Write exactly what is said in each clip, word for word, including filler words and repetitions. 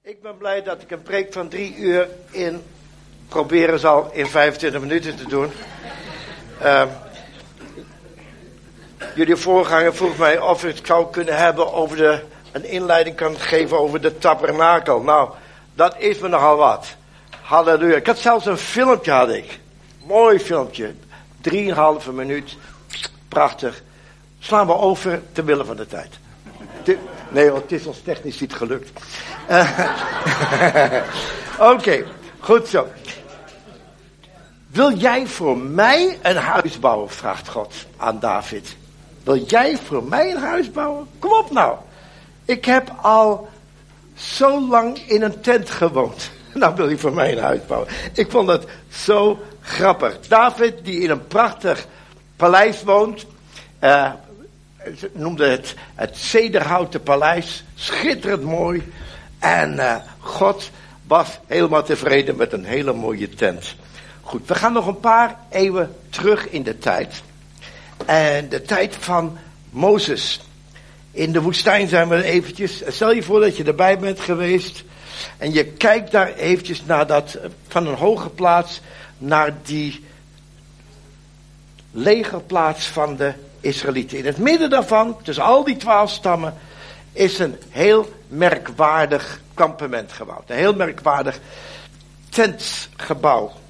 Ik ben blij dat ik een preek van drie uur in proberen zal in vijfentwintig minuten te doen. Uh, jullie voorganger vroeg mij of ik het zou kunnen hebben over de, een inleiding kan geven over de tabernakel. Nou, dat is me nogal wat. Halleluja. Ik had zelfs een filmpje, had ik. Mooi filmpje. Drieënhalve minuut. Prachtig. Slaan we over te willen van de tijd. Nee, het is ons technisch niet gelukt. Uh, Oké, okay, goed zo. Wil jij voor mij een huis bouwen, vraagt God aan David. Wil jij voor mij een huis bouwen? Kom op nou. Ik heb al zo lang in een tent gewoond. Nou wil je voor mij een huis bouwen. Ik vond het zo grappig. David, die in een prachtig paleis woont. Uh, Ze noemden het het cederhouten paleis. Schitterend mooi. En uh, God was helemaal tevreden met een hele mooie tent. Goed, we gaan nog een paar eeuwen terug in de tijd. En de tijd van Mozes. In de woestijn zijn we eventjes. Stel je voor dat je erbij bent geweest. En je kijkt daar eventjes naar dat, van een hoge plaats, naar die legerplaats van de Israëlieten. In het midden daarvan, tussen al die twaalf stammen, is een heel merkwaardig kampement gebouwd. Een heel merkwaardig tentgebouw.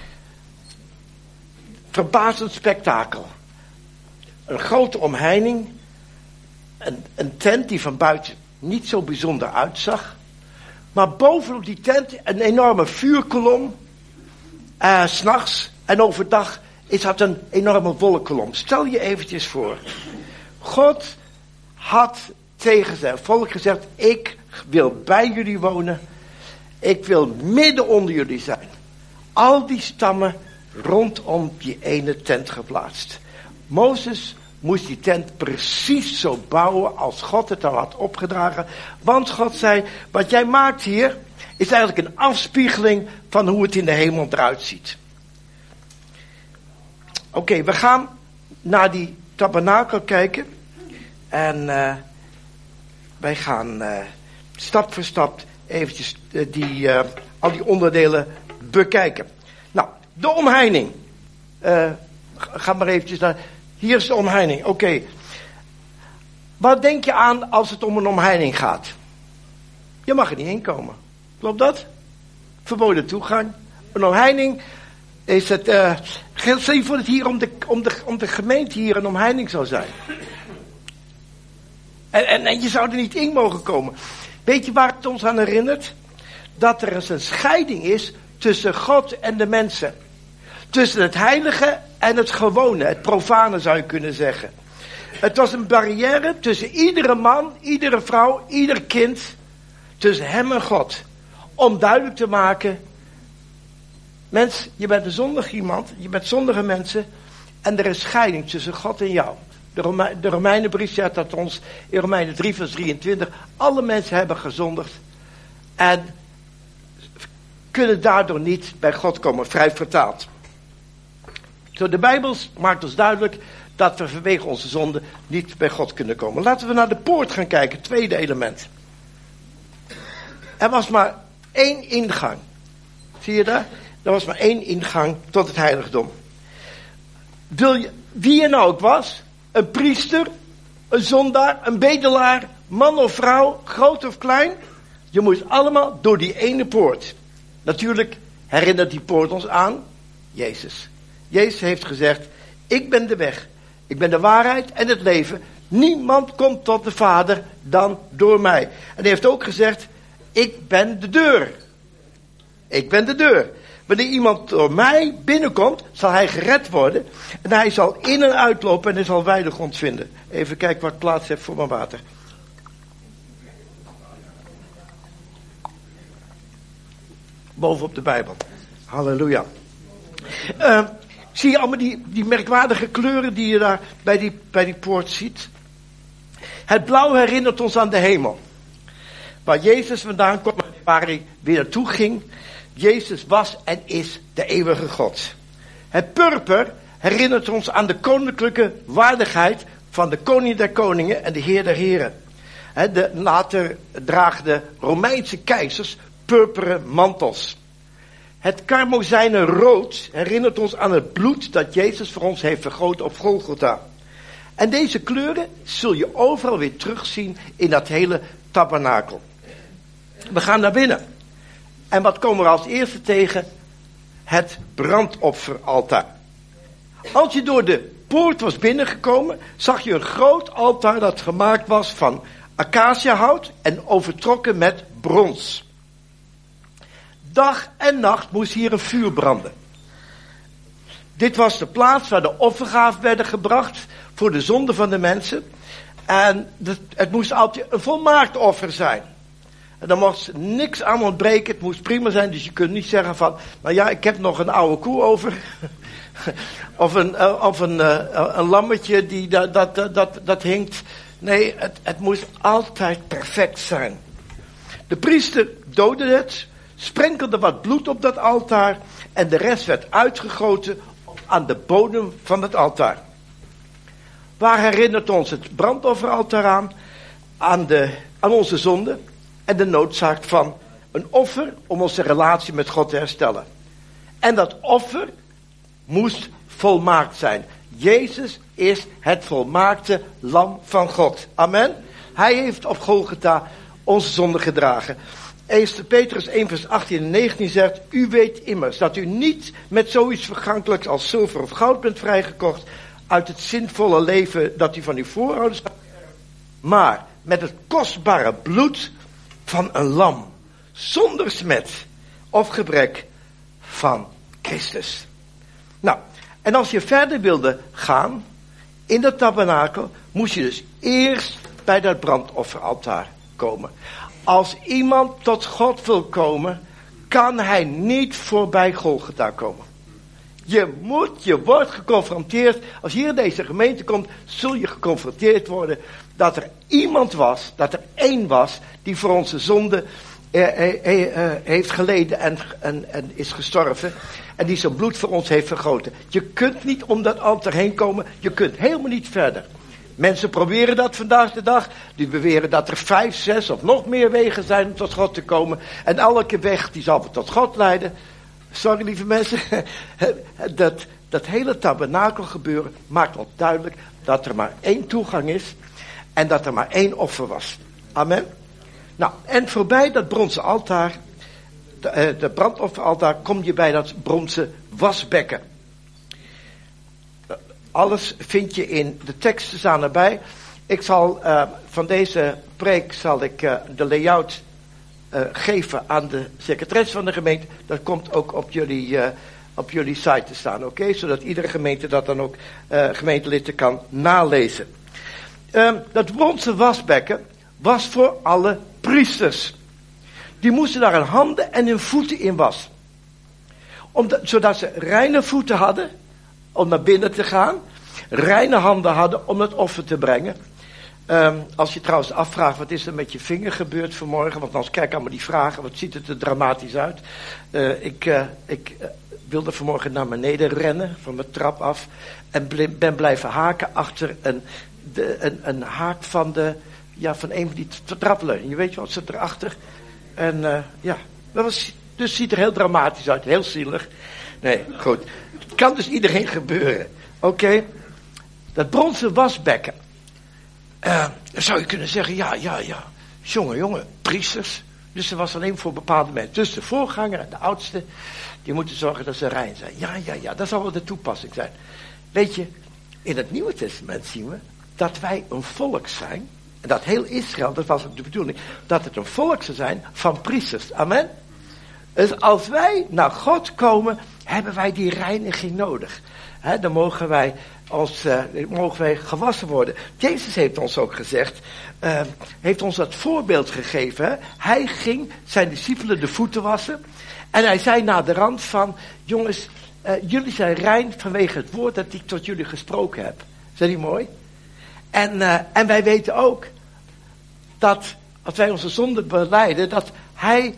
Verbazend spektakel. Een grote omheining. Een, een tent die van buiten niet zo bijzonder uitzag. Maar bovenop die tent een enorme vuurkolom. Uh, 's nachts en overdag is dat een enorme wolkenkolom. Stel je eventjes voor. God had tegen zijn volk gezegd: ik wil bij jullie wonen. Ik wil midden onder jullie zijn. Al die stammen rondom die ene tent geplaatst. Mozes moest die tent precies zo bouwen als God het al had opgedragen. Want God zei: wat jij maakt hier is eigenlijk een afspiegeling van hoe het in de hemel eruit ziet. Oké, okay, we gaan naar die tabernakel kijken. En uh, wij gaan uh, stap voor stap eventjes uh, die, uh, al die onderdelen bekijken. Nou, de omheining. Uh, ga maar eventjes naar. Hier is de omheining. Oké. Okay. Wat denk je aan als het om een omheining gaat? Je mag er niet heen komen. Klopt dat? Verboden toegang. Een omheining is het. Uh, Stel je voor dat hier om de, om, de, om de gemeente hier een omheining zou zijn. En, en, en je zou er niet in mogen komen. Weet je waar het ons aan herinnert? Dat er eens een scheiding is tussen God en de mensen. Tussen het heilige en het gewone, het profane zou je kunnen zeggen. Het was een barrière tussen iedere man, iedere vrouw, ieder kind. Tussen hem en God. Om duidelijk te maken: mens, je bent een zondig iemand, je bent zondige mensen. En er is scheiding tussen God en jou. De, Rome, de Romeinenbrief zegt dat ons in Romeinen drie vers drieëntwintig. Alle mensen hebben gezondigd. En kunnen daardoor niet bij God komen, vrij vertaald. Zo, de Bijbel maakt ons duidelijk dat we vanwege onze zonde niet bij God kunnen komen. Laten we naar de poort gaan kijken, tweede element. Er was maar één ingang. Zie je daar? Er was maar één ingang tot het heiligdom. Wil je, wie je nou ook was, een priester, een zondaar, een bedelaar, man of vrouw, groot of klein, je moest allemaal door die ene poort. Natuurlijk herinnert die poort ons aan Jezus. Jezus heeft gezegd: ik ben de weg, ik ben de waarheid en het leven. Niemand komt tot de Vader dan door mij. En hij heeft ook gezegd: ik ben de deur. Ik ben de deur. Wanneer iemand door mij binnenkomt, zal hij gered worden. En hij zal in en uitlopen en hij zal weide grond vinden. Even kijken wat plaats heeft voor mijn water. Bovenop de Bijbel. Halleluja. Uh, zie je allemaal die, die merkwaardige kleuren die je daar bij die, bij die poort ziet? Het blauw herinnert ons aan de hemel. Waar Jezus vandaan kwam en waar hij weer naartoe ging. Jezus was en is de eeuwige God. Het purper herinnert ons aan de koninklijke waardigheid van de koning der koningen en de heer der heren. He, de, later dragen de Romeinse keizers purperen mantels. Het karmozijnen rood herinnert ons aan het bloed dat Jezus voor ons heeft vergoten op Golgotha. En deze kleuren zul je overal weer terugzien in dat hele tabernakel. We gaan naar binnen. En wat komen we als eerste tegen? Het brandofferaltaar. Als je door de poort was binnengekomen, zag je een groot altaar dat gemaakt was van acaciahout en overtrokken met brons. Dag en nacht moest hier een vuur branden. Dit was de plaats waar de offergaven werden gebracht voor de zonde van de mensen. En het moest altijd een volmaakt offer zijn. En daar mocht niks aan ontbreken, het moest prima zijn, dus je kunt niet zeggen van, nou ja, ik heb nog een oude koe over. of een, of een, uh, een lammetje die dat, dat, dat, dat, dat hinkt. Nee, het, het moest altijd perfect zijn. De priester doodde het, sprenkelde wat bloed op dat altaar en de rest werd uitgegoten aan de bodem van het altaar. Waar herinnert ons het brandofferaltaar aan? Aan, de, aan onze zonde en de noodzaak van een offer om onze relatie met God te herstellen. En dat offer moest volmaakt zijn. Jezus is het volmaakte lam van God. Amen. Hij heeft op Golgotha onze zonde gedragen. Eerste Petrus één vers achttien en negentien zegt, u weet immers dat u niet met zoiets vergankelijks als zilver of goud bent vrijgekocht uit het zinvolle leven dat u van uw voorouders had, maar met het kostbare bloed van een lam, zonder smet of gebrek van Christus. Nou, en als je verder wilde gaan in dat tabernakel, moest je dus eerst bij dat brandofferaltaar komen. Als iemand tot God wil komen, kan hij niet voorbij Golgotha komen. Je moet, je wordt geconfronteerd. Als je hier in deze gemeente komt, zul je geconfronteerd worden dat er iemand was, dat er één was, die voor onze zonde eh, eh, eh, heeft geleden en, en, en is gestorven. En die zijn bloed voor ons heeft vergoten. Je kunt niet om dat altaar heen komen, je kunt helemaal niet verder. Mensen proberen dat vandaag de dag. Die beweren dat er vijf, zes of nog meer wegen zijn om tot God te komen. En elke weg die zal tot God leiden. Sorry lieve mensen. Dat, dat hele tabernakel gebeuren maakt ons duidelijk dat er maar één toegang is. En dat er maar één offer was. Amen. Nou, en voorbij dat bronzen altaar, de, de brandofferaltaar, kom je bij dat bronzen wasbekken. Alles vind je in de teksten staan erbij. Ik zal uh, van deze preek zal ik uh, de layout uh, geven aan de secretaresse van de gemeente. Dat komt ook op jullie, uh, op jullie site te staan, oké? Okay? Zodat iedere gemeente dat dan ook uh, gemeentelid kan nalezen. Uh, dat bronzen wasbekken was voor alle priesters. Die moesten daar hun handen en hun voeten in wassen. Omdat, zodat ze reine voeten hadden om naar binnen te gaan. Reine handen hadden om het offer te brengen. Um, als je trouwens afvraagt, wat is er met je vinger gebeurd vanmorgen? Want anders kijk allemaal die vragen, wat ziet het er dramatisch uit? Uh, ik uh, ik uh, wilde vanmorgen naar beneden rennen, van mijn trap af. En bl- ben blijven haken achter een, de, een, een haak van, de, ja, van een van die trappelen. Je weet wat zit erachter? En uh, ja, dat was, dus ziet er heel dramatisch uit, heel zielig. Nee, goed. Het kan dus iedereen gebeuren. Oké. Okay. Dat bronzen wasbekken. Uh, dan zou je kunnen zeggen, ja, ja, ja. Jongen, jongen, priesters. Dus er was alleen voor bepaalde mensen. Dus de voorganger en de oudste, die moeten zorgen dat ze rein zijn. Ja, ja, ja, dat zal wel de toepassing zijn. Weet je, in het Nieuwe Testament zien we dat wij een volk zijn. En dat heel Israël, dat was ook de bedoeling, dat het een volk zou zijn van priesters. Amen. Dus als wij naar God komen, hebben wij die reiniging nodig. He, dan mogen wij, ons, uh, mogen wij gewassen worden. Jezus heeft ons ook gezegd, uh, heeft ons dat voorbeeld gegeven. He. Hij ging zijn discipelen de voeten wassen. En hij zei na de rand van, jongens, uh, jullie zijn rein vanwege het woord dat ik tot jullie gesproken heb. Is dat niet mooi? En, uh, en wij weten ook dat als wij onze zonde belijden, dat hij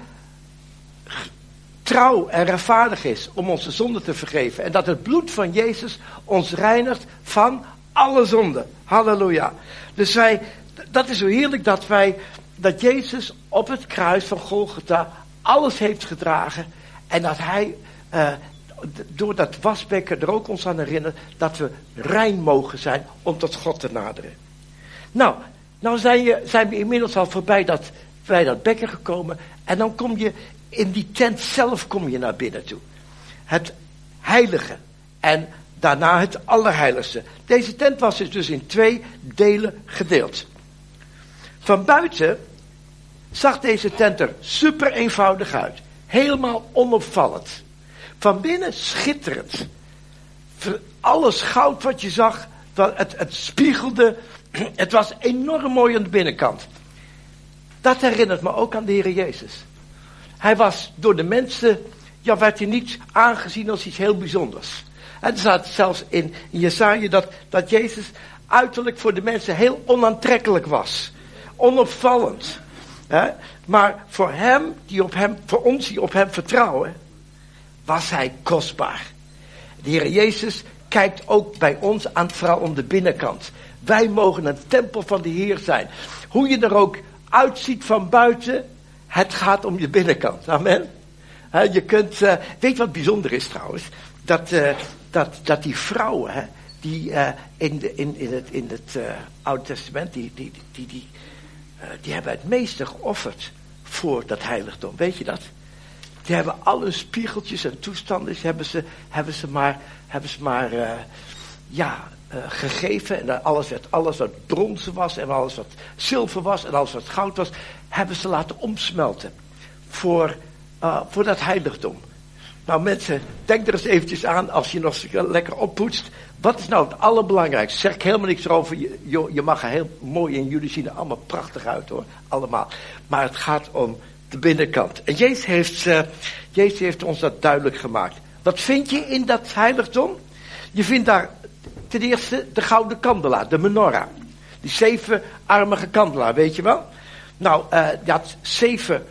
trouw en rechtvaardig is om onze zonde te vergeven. En dat het bloed van Jezus ons reinigt van alle zonden. Halleluja. Dus wij, Dat is zo heerlijk dat wij, dat Jezus op het kruis van Golgotha alles heeft gedragen. En dat hij, uh, door dat wasbekken er ook ons aan herinnert, dat we rein mogen zijn om tot God te naderen. Nou, nou zijn, je, zijn we inmiddels al voorbij dat, bij dat bekken gekomen. En dan kom je in die tent zelf kom je naar binnen toe. Het heilige. En daarna het allerheiligste. Deze tent was dus in twee delen gedeeld. Van buiten zag deze tent er super eenvoudig uit. Helemaal onopvallend. Van binnen schitterend. Alles goud wat je zag, het, het spiegelde. Het was enorm mooi aan de binnenkant. Dat herinnert me ook aan de Heer Jezus. Hij was door de mensen, ja, werd hij niet aangezien als iets heel bijzonders. En er staat zelfs in Jesaja dat, dat Jezus uiterlijk voor de mensen heel onaantrekkelijk was. Onopvallend. Hè? Maar voor hem, die op hem, voor ons die op hem vertrouwen, was hij kostbaar. De Heer Jezus kijkt ook bij ons aan, vooral om de binnenkant. Wij mogen een tempel van de Heer zijn. Hoe je er ook uitziet van buiten, het gaat om je binnenkant. Amen. He, je kunt, uh, weet wat bijzonder is trouwens? Dat, uh, dat, dat die vrouwen, hè, die uh, in, de, in, in het, in het uh, Oude Testament, die, die, die, die, uh, die hebben het meeste geofferd voor dat heiligdom. Weet je dat? Die hebben alle spiegeltjes en toestanden, hebben ze, hebben ze maar, hebben ze maar uh, ja, uh, gegeven. En alles, werd, alles wat bronzen was en alles wat zilver was en alles wat goud was, hebben ze laten omsmelten voor, uh, voor dat heiligdom. Nou mensen, denk er eens eventjes aan als je nog lekker oppoetst. Wat is nou het allerbelangrijkste? Zeg ik helemaal niks erover. Je, je, je mag er heel mooi in. Jullie zien er allemaal prachtig uit hoor. Allemaal. Maar het gaat om de binnenkant. En Jezus heeft, uh, Jezus heeft ons dat duidelijk gemaakt. Wat vind je in dat heiligdom? Je vindt daar ten eerste de gouden kandelaar, de menorah. Die zevenarmige kandelaar, weet je wel? Nou, uh, die had zeven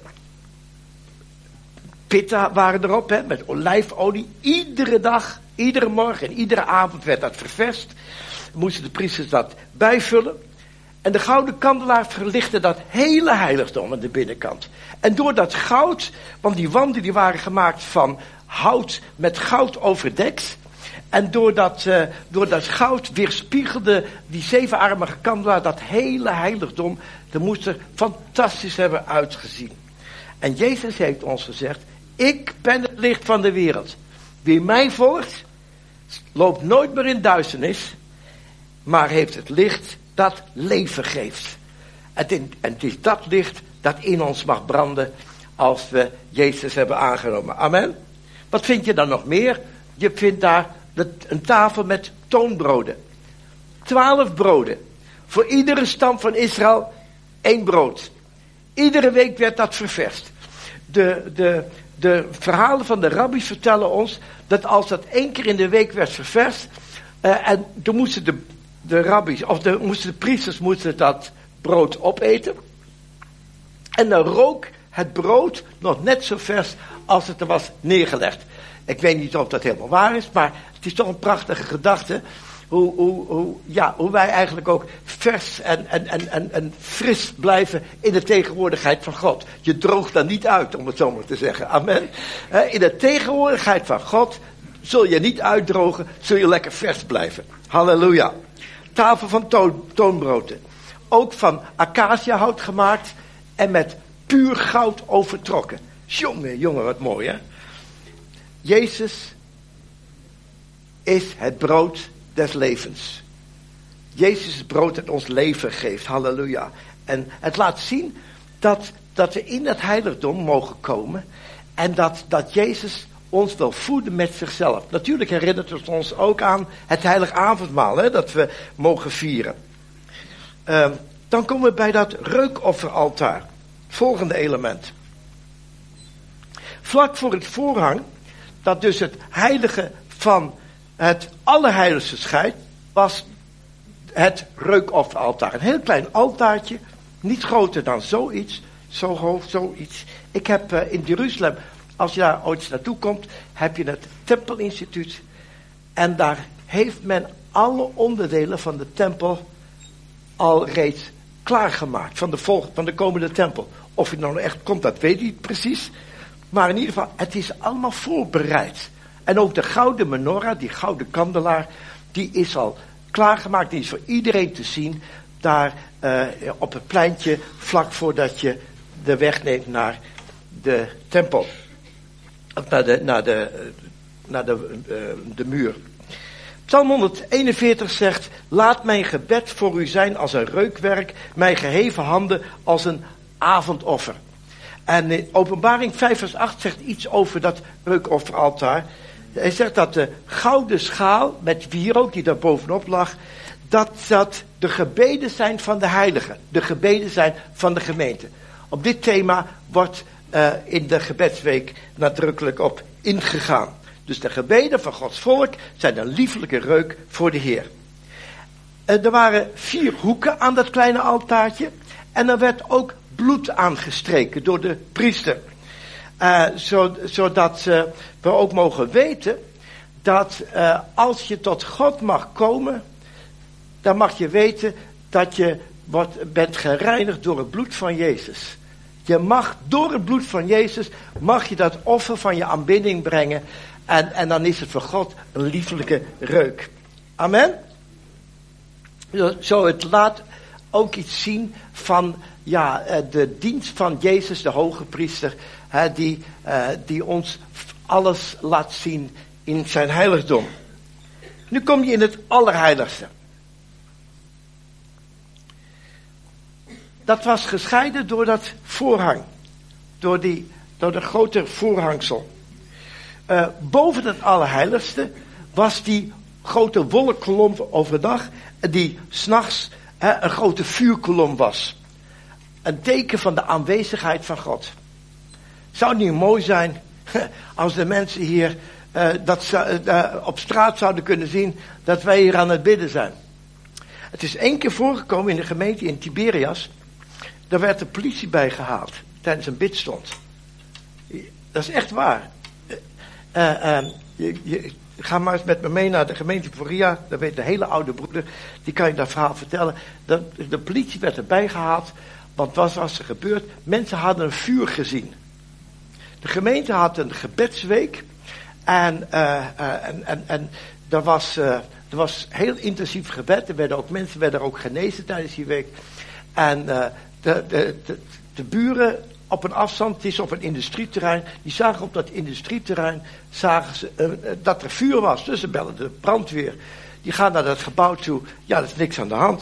pitten waren erop, hè, met olijfolie. Iedere dag, iedere morgen en iedere avond werd dat ververst. Moesten de priesters dat bijvullen. En de gouden kandelaar verlichtte dat hele heiligdom aan de binnenkant. En door dat goud, want die wanden die waren gemaakt van hout met goud overdekt. En door dat, uh, door dat goud weerspiegelde die zevenarmige kandelaar dat hele heiligdom. Dat moest er fantastisch hebben uitgezien. En Jezus heeft ons gezegd, ik ben het licht van de wereld. Wie mij volgt, loopt nooit meer in duisternis, maar heeft het licht dat leven geeft. Het in, en het is dat licht dat in ons mag branden als we Jezus hebben aangenomen. Amen. Wat vind je dan nog meer? Je vindt daar een tafel met toonbroden. Twaalf broden. Voor iedere stam van Israël één brood. Iedere week werd dat ververst. De, de, de verhalen van de rabbies vertellen ons dat als dat één keer in de week werd ververst, uh, en toen moesten de, de rabbies, of de, moesten de priesters moesten dat brood opeten. En dan rook het brood nog net zo vers als het er was neergelegd. Ik weet niet of dat helemaal waar is, maar het is toch een prachtige gedachte. Hoe, hoe, hoe, ja, hoe wij eigenlijk ook vers en, en, en, en, en fris blijven in de tegenwoordigheid van God. Je droogt dan niet uit, om het zo maar te zeggen. Amen. In de tegenwoordigheid van God zul je niet uitdrogen, zul je lekker vers blijven. Halleluja. Tafel van toon, toonbroden. Ook van acaciahout gemaakt en met puur goud overtrokken. Jongen, jongen, wat mooi hè. Jezus is het brood des levens. Jezus is het brood dat ons leven geeft. Halleluja. En het laat zien dat, dat we in het heiligdom mogen komen. En dat, dat Jezus ons wil voeden met zichzelf. Natuurlijk herinnert het ons ook aan het heilig avondmaal. Hè, dat we mogen vieren. Uh, dan komen we bij dat reukofferaltaar. Volgende element. Vlak voor het voorhang, dat dus het heilige van het allerheiligste scheidt, was het reukofferaltaar. Een heel klein altaartje, niet groter dan zoiets, zo hoog, zoiets. Ik heb uh, in Jeruzalem, als je daar ooit naartoe komt, heb je het Tempelinstituut. En daar heeft men alle onderdelen van de tempel al reeds klaargemaakt van de, vol, van de komende tempel. Of het nou echt komt, dat weet ik niet precies. Maar in ieder geval, het is allemaal voorbereid. En ook de gouden menorah, die gouden kandelaar, die is al klaargemaakt. Die is voor iedereen te zien daar uh, op het pleintje, vlak voordat je de weg neemt naar de tempel. Of naar de, naar de, naar de, uh, de muur. Psalm honderdeenenveertig zegt, laat mijn gebed voor u zijn als een reukwerk, mijn geheven handen als een avondoffer. En in Openbaring vijf vers acht zegt iets over dat reukofferaltaar. Hij zegt dat de gouden schaal met wierook die daar bovenop lag, dat dat de gebeden zijn van de heiligen. De gebeden zijn van de gemeente. Op dit thema wordt uh, in de gebedsweek nadrukkelijk op ingegaan. Dus de gebeden van Gods volk zijn een liefelijke reuk voor de Heer. Uh, er waren vier hoeken aan dat kleine altaartje. En er werd ook bloed aangestreken door de priester. Uh, zo, zodat uh, we ook mogen weten dat uh, als je tot God mag komen, dan mag je weten dat je wordt, bent gereinigd door het bloed van Jezus. Je mag door het bloed van Jezus, mag je dat offer van je aanbidding brengen. En, en dan is het voor God een liefelijke reuk. Amen. Zo, het laat ook iets zien van ja, de dienst van Jezus, de hoge priester, hè, die, uh, die ons alles laat zien in zijn heiligdom. Nu kom je in het allerheiligste. Dat was gescheiden door dat voorhang, door, die, door de grote voorhangsel. Uh, boven het allerheiligste was die grote wolkkolom overdag, die 's nachts uh, een grote vuurkolom was. Een teken van de aanwezigheid van God. Zou het niet mooi zijn als de mensen hier uh, dat uh, op straat zouden kunnen zien dat wij hier aan het bidden zijn. Het is één keer voorgekomen in de gemeente in Tiberias. Daar werd de politie bij gehaald tijdens een bidstond. Dat is echt waar. Uh, uh, je, je, ga maar eens met me mee naar de gemeente Poria. Daar weet de hele oude broeder. Die kan je dat verhaal vertellen. De, de politie werd erbij gehaald. Want wat was er gebeurd? Mensen hadden een vuur gezien. De gemeente had een gebedsweek. En, uh, uh, en, en, en er, was, uh, er was heel intensief gebed. Er werden ook, mensen werden ook genezen tijdens die week. En uh, de, de, de, de buren op een afstand, het is op een industrieterrein, die zagen op dat industrieterrein zagen ze, uh, uh, dat er vuur was. Dus ze bellen de brandweer. Die gaan naar dat gebouw toe. Ja, er is niks aan de hand.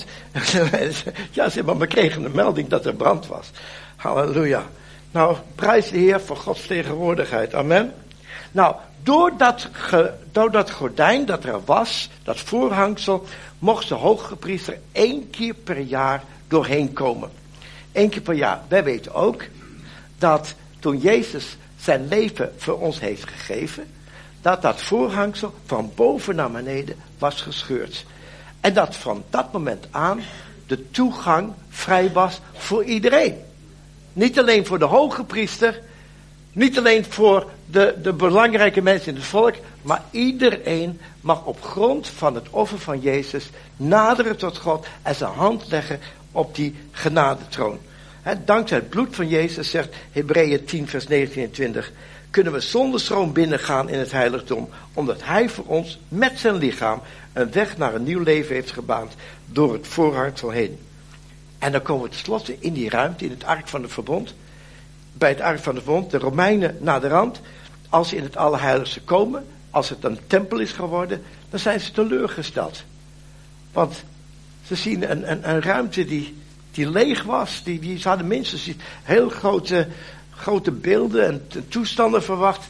Ja, ze maar we kregen een melding dat er brand was. Halleluja. Nou, prijs de Heer voor Gods tegenwoordigheid. Amen. Nou, door dat, ge, door dat gordijn dat er was, dat voorhangsel, mocht de hoge priester één keer per jaar doorheen komen. Eén keer per jaar. Wij weten ook dat toen Jezus zijn leven voor ons heeft gegeven, dat dat voorhangsel van boven naar beneden was gescheurd. En dat van dat moment aan de toegang vrij was voor iedereen. Niet alleen voor de hoge priester, niet alleen voor de, de belangrijke mensen in het volk, maar iedereen mag op grond van het offer van Jezus naderen tot God en zijn hand leggen op die genadetroon. He, dankzij het bloed van Jezus, zegt Hebreeën tien vers negentien en twintig, kunnen we zonder schroom binnengaan in het heiligdom, omdat hij voor ons met zijn lichaam een weg naar een nieuw leven heeft gebaand door het voorhangsel heen. En dan komen we tenslotte in die ruimte, in het ark van het verbond. Bij het ark van het verbond, de Romeinen naderhand, als ze in het allerheiligste komen, als het een tempel is geworden, dan zijn ze teleurgesteld. Want ze zien een, een, een ruimte die, die leeg was, die, die, ze hadden minstens heel grote, grote beelden en toestanden verwacht.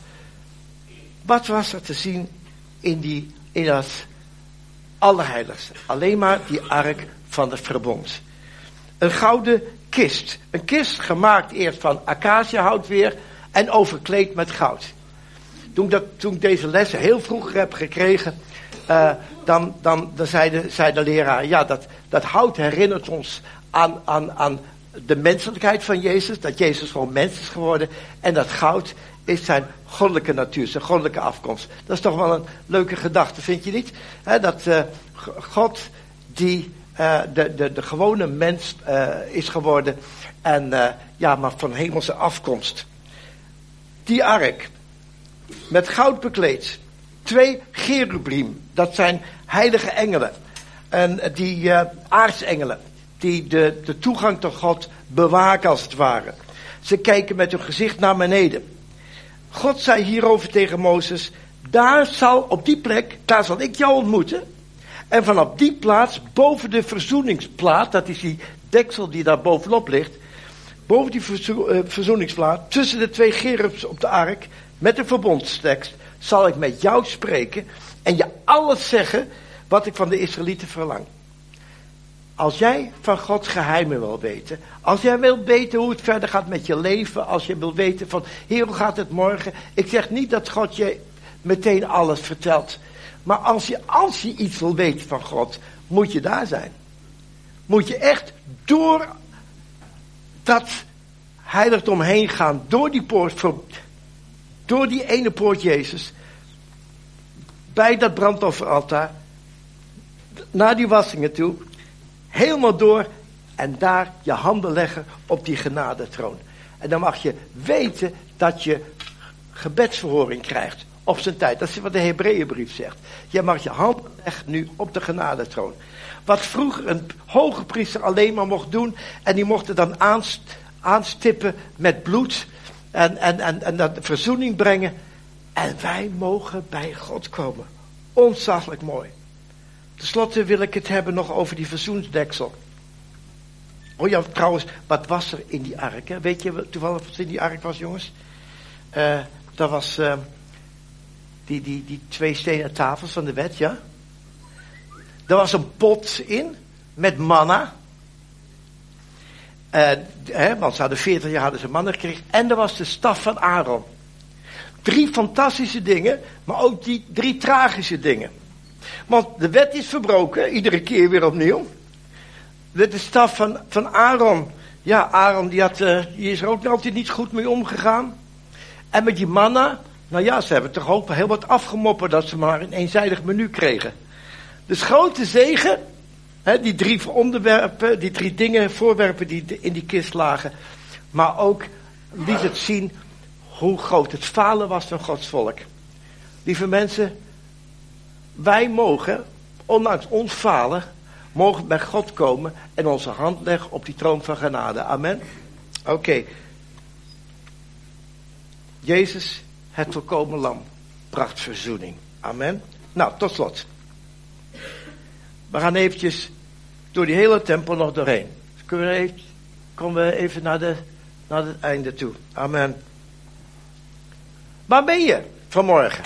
Wat was er te zien in, die, in dat allerheiligste? Alleen maar die ark van het verbond. Een gouden kist. Een kist gemaakt eerst van acaciahout weer en overkleed met goud. Toen ik, dat, toen ik deze lessen heel vroeg heb gekregen, uh, dan, dan, dan zei, de, zei de leraar, ja, dat, dat hout herinnert ons aan, aan, aan de menselijkheid van Jezus, dat Jezus gewoon mens is geworden. En dat goud is zijn goddelijke natuur, zijn goddelijke afkomst. Dat is toch wel een leuke gedachte, vind je niet? He, dat uh, God die uh, de, de, de gewone mens uh, is geworden. En uh, ja, maar van hemelse afkomst. Die ark, met goud bekleed. Twee cherubim, dat zijn heilige engelen. En die uh, aartsengelen, die de, de toegang tot God bewaken als het ware. Ze kijken met hun gezicht naar beneden. God zei hierover tegen Mozes, daar zal op die plek, daar zal ik jou ontmoeten. En vanaf die plaats, boven de verzoeningsplaat, dat is die deksel die daar bovenop ligt. Boven die verzo- uh, verzoeningsplaat, tussen de twee cherubs op de ark, met de verbondstekst, zal ik met jou spreken en je alles zeggen wat ik van de Israëlieten verlang. Als jij van Gods geheimen wil weten, als jij wil weten hoe het verder gaat met je leven, als je wil weten van, Heer, hoe gaat het morgen? Ik zeg niet dat God je meteen alles vertelt. Maar als je, als je iets wil weten van God, moet je daar zijn. Moet je echt door dat heiligdom heen gaan, door die poort, door die ene poort Jezus, bij dat brandofferaltaar, naar die wassingen toe, helemaal door en daar je handen leggen op die genadetroon. En dan mag je weten dat je gebedsverhoring krijgt op zijn tijd. Dat is wat de Hebreeënbrief zegt. Je mag je handen leggen nu op de genadetroon. Wat vroeger een hoge priester alleen maar mocht doen, en die mocht het dan aanst, aanstippen met bloed en, en, en, en dat verzoening brengen. En wij mogen bij God komen. Ontzaglijk mooi. Ten slotte wil ik het hebben nog over die verzoensdeksel. Oh ja, trouwens, wat was er in die ark? Hè? Weet je toevallig wat in die ark was, jongens? Uh, dat was uh, die, die, die twee stenen tafels van de wet, ja? Er was een pot in, met manna. Uh, hè, want ze hadden veertig jaar hadden ze manna gekregen. En er was de staf van Aaron. Drie fantastische dingen, maar ook die drie tragische dingen. Want de wet is verbroken, iedere keer weer opnieuw. De, de staf van, van Aaron. Ja, Aaron die, had, uh, die is er ook altijd niet goed mee omgegaan. En met die manna, nou ja, ze hebben toch ook heel wat afgemopperd dat ze maar een eenzijdig menu kregen. Dus grote zegen, hè, die drie onderwerpen, die drie dingen, voorwerpen die in die kist lagen. Maar ook liet het zien hoe groot het falen was van Gods volk. Lieve mensen, wij mogen, ondanks ons falen, mogen bij God komen en onze hand leggen op die troon van genade. Amen. Oké. Okay. Jezus, het volkomen lam, bracht verzoening. Amen. Nou, tot slot. We gaan eventjes door die hele tempel nog doorheen. Dus kunnen we even, komen we even naar, de, naar het einde toe. Amen. Waar ben je vanmorgen?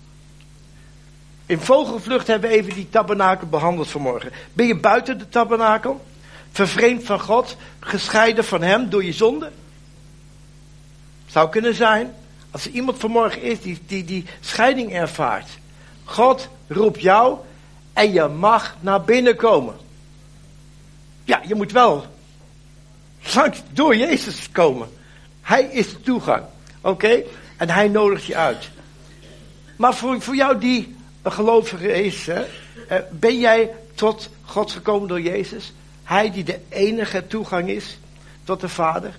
In vogelvlucht hebben we even die tabernakel behandeld vanmorgen. Ben je buiten de tabernakel? Vervreemd van God? Gescheiden van hem door je zonde? Zou kunnen zijn. Als er iemand vanmorgen is die, die die scheiding ervaart. God roept jou en je mag naar binnen komen. Ja, je moet wel langs door Jezus komen. Hij is de toegang. Oké? Okay? En hij nodigt je uit. Maar voor, voor jou die een gelovige is, hè, ben jij tot God gekomen door Jezus? Hij die de enige toegang is tot de Vader.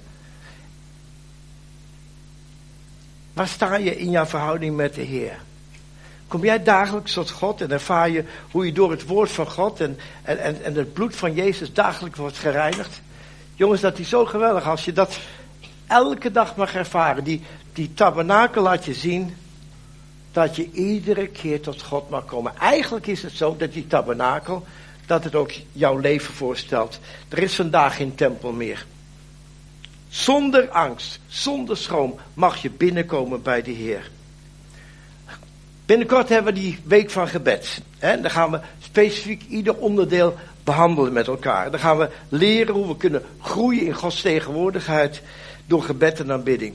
Waar sta je in jouw verhouding met de Heer? Kom jij dagelijks tot God en ervaar je hoe je door het woord van God en, en, en, en het bloed van Jezus dagelijks wordt gereinigd? Jongens, dat is zo geweldig als je dat elke dag mag ervaren. Die, die tabernakel laat je zien dat je iedere keer tot God mag komen. Eigenlijk is het zo dat die tabernakel, dat het ook jouw leven voorstelt. Er is vandaag geen tempel meer. Zonder angst, zonder schroom mag je binnenkomen bij de Heer. Binnenkort hebben we die week van gebed. Hè? Dan gaan we specifiek ieder onderdeel behandelen met elkaar. Dan gaan we leren hoe we kunnen groeien in Gods tegenwoordigheid door gebed en aanbidding.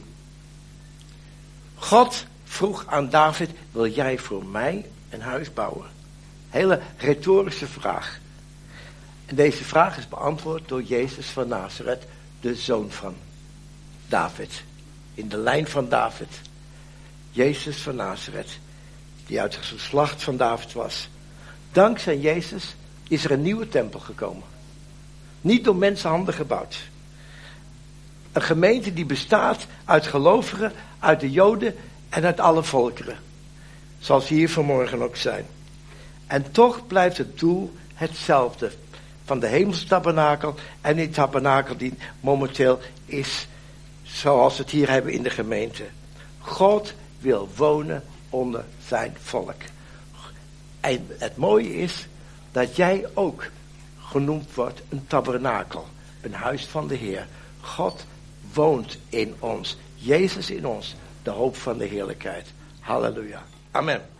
God vroeg aan David, wil jij voor mij een huis bouwen? Hele retorische vraag. En deze vraag is beantwoord door Jezus van Nazareth, de zoon van David. In de lijn van David. Jezus van Nazareth, die uit het geslacht van David was. Dankzij Jezus is er een nieuwe tempel gekomen. Niet door mensenhanden gebouwd. Een gemeente die bestaat uit gelovigen, uit de Joden en uit alle volkeren. Zoals hier vanmorgen ook zijn. En toch blijft het doel hetzelfde. Van de hemelse tabernakel en die tabernakel die momenteel is zoals we het hier hebben in de gemeente. God wil wonen onder zijn volk. En het mooie is dat jij ook genoemd wordt een tabernakel. Een huis van de Heer. God woont in ons. Jezus in ons. De hoop van de heerlijkheid. Halleluja. Amen.